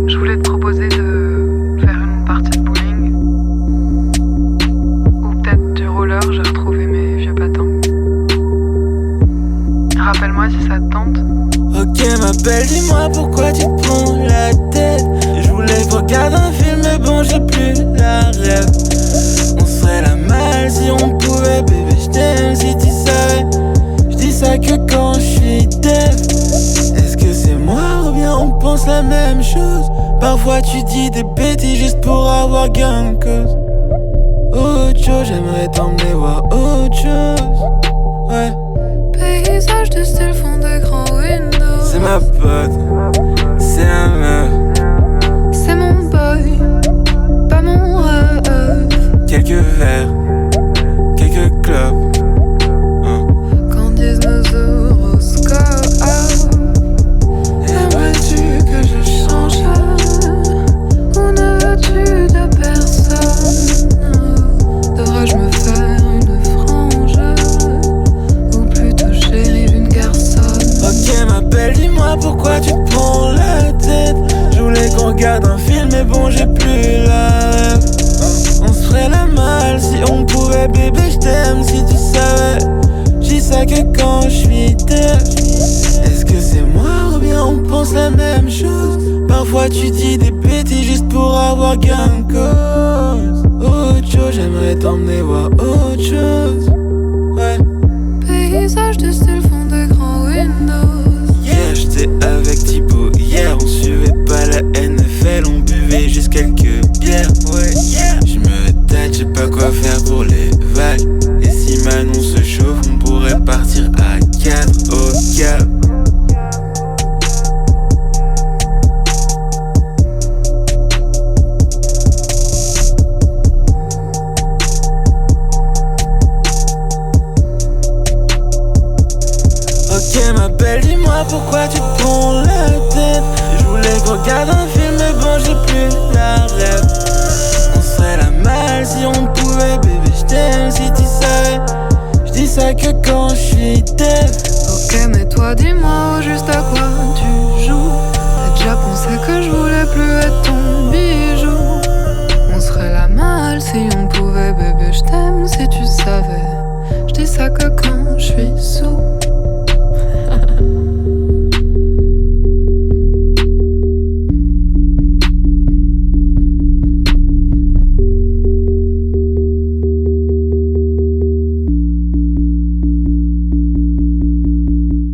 Je voulais te proposer de faire une partie de bowling ou peut-être du roller, j'ai retrouvé mes vieux patins. Rappelle-moi si ça te tente. Ok ma belle, dis-moi pourquoi tu te prends la tête. Je voulais qu'on regarde un film mais bon j'ai plus la rêve. On serait la mal si on pouvait, bébé je t'aime si tu savais. Je dis ça que quand je suis dev. Est-ce que c'est moi ou bien on pense la même chose? Parfois tu dis des bêtises juste pour avoir gain de cause. Autre chose, j'aimerais t'emmener voir autre chose. Ouais. Paysage de style fond d'écran Windows. C'est ma pote, c'est la meuf. C'est mon boy, pas mon rêve. Quelques verres, quelques clopes. Qu'en disent nos horoscopes. Aimerais-tu que je change? Ou ne veux-tu de personne? Devrais-je me faire une frange? Ou plutôt chérie d'une garçonne? Ok ma belle, dis-moi pourquoi tu te prends la tête. Je voulais qu'on regarde un film mais bon j'ai plus la rêve. On se ferait la mal si on pouvait, bébé je t'aime si tu savais. J'dis ça que quand je suis dev. Est-ce que c'est moi ou bien on pense la même chose? Parfois tu dis des bêtises juste pour avoir gain de cause. Autre chose, j'aimerais t'emmener voir autre chose. Ouais. Paysage de style fond d'écran Windows. Hier j'étais avec Thibaut, hier on suivait pas la NFL, on buvait juste quelques bières. Ouais, yeah. Je me tâte, j'ai pas quoi faire pour les vagues. Et si Manon se chauffe, on pourrait partir à 4 au Cap. Ok ma belle, dis-moi pourquoi tu te prends la tête. Je voulais qu'on regarde un film mais bon j'ai plus la rêve. On serait la mal si on pouvait, bébé je t'aime si tu savais. Je dis ça que quand je suis dev. Ok mais toi dis-moi juste à quoi tu joues. T'as déjà pensé que je voulais plus être ton bijou? On serait la mal si on pouvait, bébé je t'aime si tu savais. Je dis ça que quand je suis sous.